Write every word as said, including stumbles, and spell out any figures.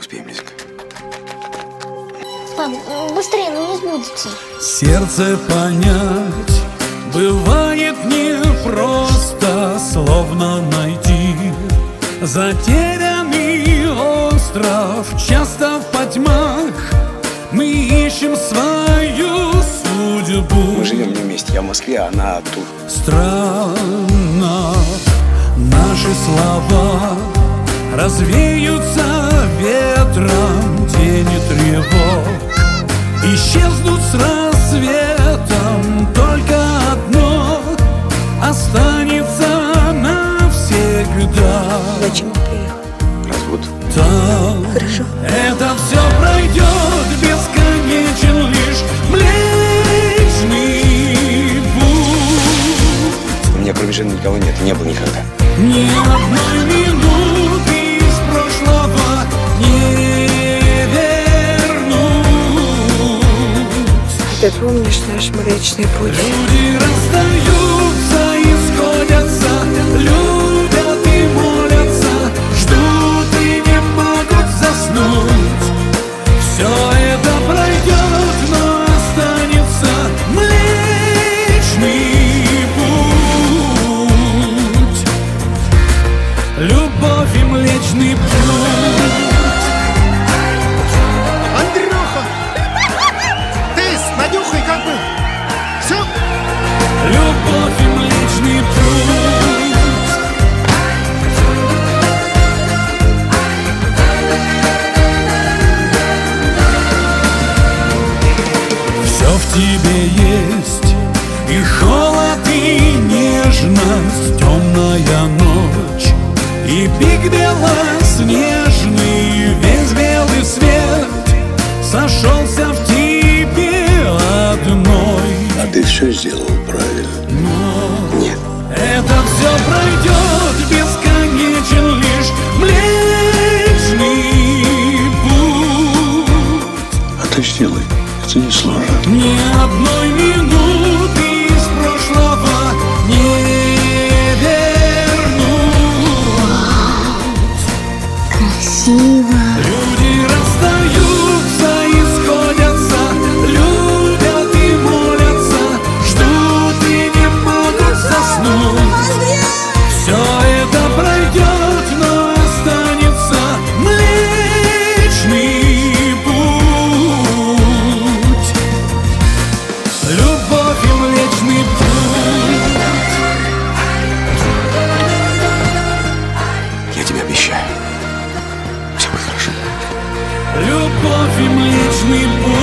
успеем, Лизка. Пап, быстрее, ну не сбудется. Сердце понять бывает непросто, словно найти затерянный остров. Часто в потьмах мы ищем свою судьбу. Мы живем не вместе, я в Москве, а она тут. Странно, наши слова развеются ветром, тени тревог исчезнут с рассветом. Только одно останется навсегда. Зачем ты приехал? Развод. Там Хорошо. это все пройдет, бесконечен лишь Млечный Путь. У меня кроме жены никого нет, не было никогда. Ни одной минуты из прошлого не вернуть. Ты помнишь наш Млечный Путь? Люди расстаются и сходятся, любят и молятся, ждут и не могут заснуть. Все это пройдет, но останется Млечный Путь. Любовь и Млечный Путь. Андрюха! Ты с Надюхой как бы... Все? Любовь и Млечный Путь. Все в тебе есть, и холод, и нежность, темная ночь, и пик белоснежный, весь белый свет сошелся в тебе одной. А ты все сделал правильно? Но Нет. это все пройдет, бесконечен лишь Млечный Путь. А ты сделай, это не сложно. Ни одной минуты из прошлого не вернуть. Красиво. Люди расстаются и сходятся, любят и молятся, ждут и не могут заснуть. Все это пройдет, но останется Млечный Путь. Любовь и Млечный Путь. Я тебе обещаю. Все будет хорошо. Любовь и Млечный Путь.